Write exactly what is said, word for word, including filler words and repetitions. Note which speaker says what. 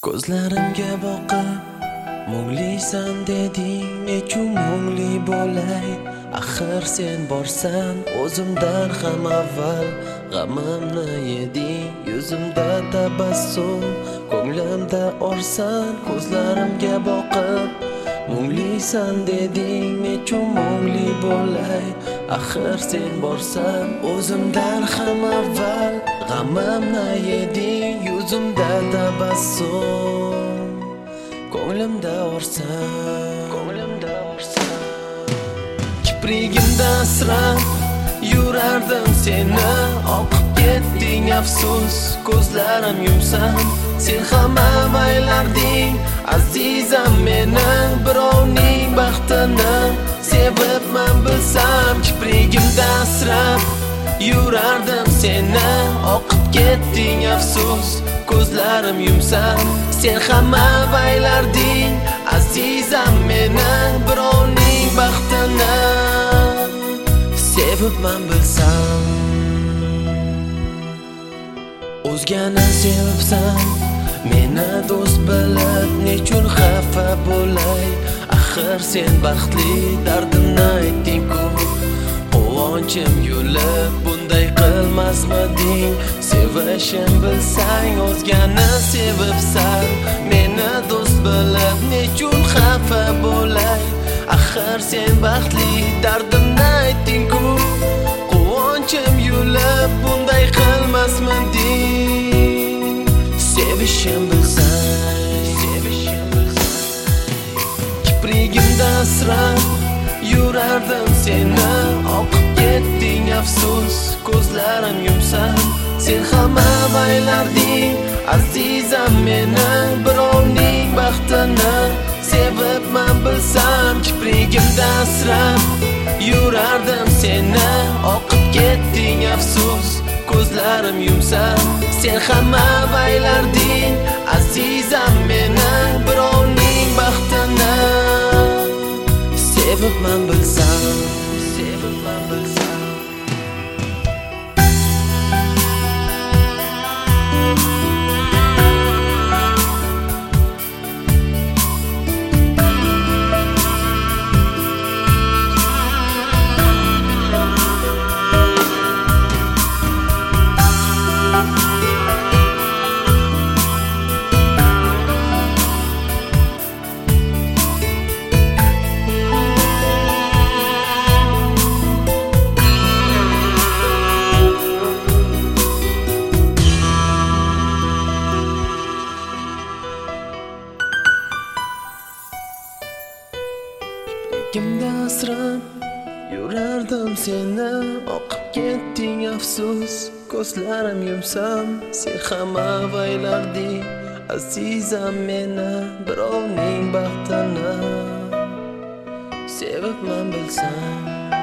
Speaker 1: Ko'zlarimga boqib munglisan deding, nechun mungli bo'lay? Axir sen borsan o'zimdan ham avval g'amimni yeding. Yuzimda tabassum, ko'nglimda orsan. Ko'zlarimga boqib munglisan deding, nechun mungli bo'lay? Axir sen borsan o'zimdan ham avval g'amimni yeding. Yuzimda tabassum, ko'nglimda orsan, ko'nglimda orsan. Kiprigimda asrab yurardim seni, oqib ketding afsus. Ko'zlarim yumsam sen ham avaylarding azizam meni. Birovning baxtini sevibman bilsam, kiprigimda asrab yurardim seni, oqib ketding afsus. Ko'zlarim yumsam sen ham avaylarding azizam meni. Birovning baxtini sevibman bilsam, o'zgani sevibsan meni do'st bilib, nechun xafa bo'lay? Axir sen baxtli, dardimni aytding-ku. Quvonchim yulib bunday qilmasmiding? Sevishim bilsang o'zgani sevibsan meni do'st bilib, nechun xafa bo'lay? Axir sen baxtli, dardimni aytding-ku. Quvonchim yulib bunday qilmasmiding? Sevishim bilsang, sevishim bilsang. Kiprigimda asrab yurardim seni, oqib ketding afsus. Ko'zlarim yumsam sen ham avaylarding azizam meni. Birovning baxtini sevibman bilsam, kiprigimda asrab yurardim seni, oqib ketding afsus. Ko'zlarim yumsam sen ham avaylarding azizam meni. Birovning baxtini sevibman bilsam, sevibman bilsam. Kimda asrab yurardim seni, oqib ketding afsus. Ko'zlarim yumsam sen ham avaylarding azizam meni. Birovning baxtini sevibman bilsam.